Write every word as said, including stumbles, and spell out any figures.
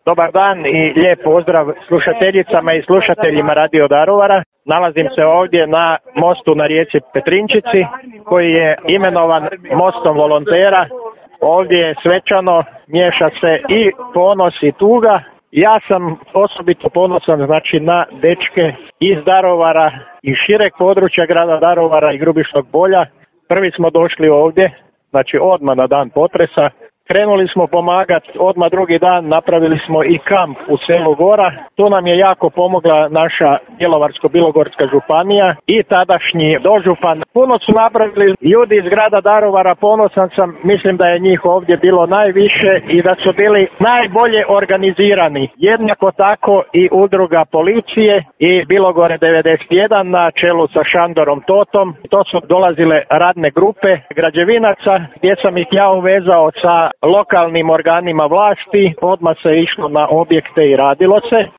Dobar dan i lijep pozdrav slušateljicama i slušateljima Radio Daruvara. Nalazim se ovdje na mostu na rijeci Petrinčici koji je imenovan mostom volontera. Ovdje je svečano, miješa se i ponos i tuga. Ja sam osobito ponosan znači na dečke iz Daruvara i šireg područja grada Daruvara i Grubišnog Polja. Prvi smo došli ovdje, znači odmah na dan potresa. Krenuli smo pomagati, odmah drugi dan napravili smo i kamp u selu Gora. Tu nam je jako pomogla naša Bjelovarsko-bilogorska županija i tadašnji dožupan. Puno su napravili ljudi iz grada Daruvara, ponosan sam, mislim da je njih ovdje bilo najviše i da su bili najbolje organizirani. Jednako tako i udruga policije i Bilogore devedeset jedan na čelu sa Šandorom Totom. To su dolazile radne grupe građevinaca gdje sam ih ja uvezao sa lokalnim organima vlasti, odmah se išlo na objekte i radilo se.